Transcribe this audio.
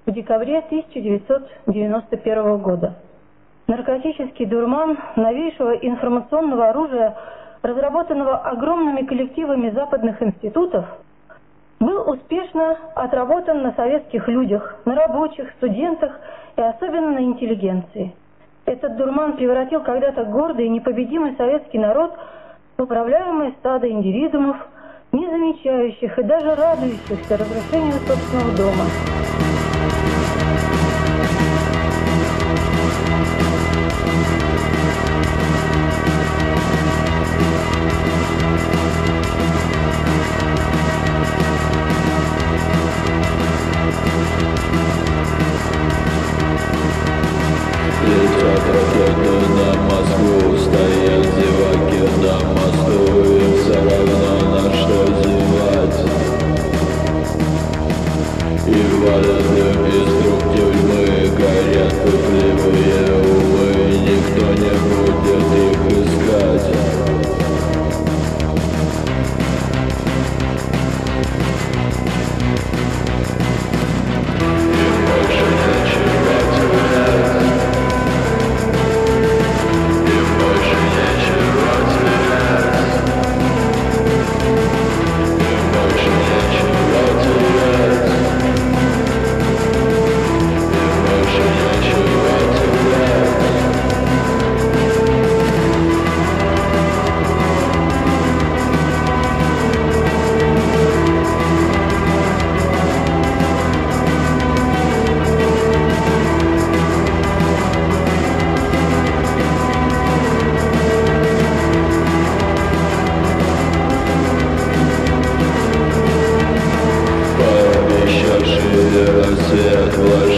в декабре 1991 года. Наркотический дурман новейшего информационного оружия, разработанного огромными коллективами западных институтов, был успешно отработан на советских людях, на рабочих, студентах и особенно на интеллигенции. Этот дурман превратил когда-то гордый и непобедимый советский народ в управляемое стадо индивидуумов, не замечающих и даже радующихся разрушению собственного дома. Летят ракеты на Москву, стоят зеваки на мосту, им все равно на что зевать. И валят им из труб тюрьмы, горят пытливые умы, никто не будет их искать. Им больше нечего терять. Им больше нечего терять. Им больше нечего терять. Им больше нечего терять. Пообещавшие рассвет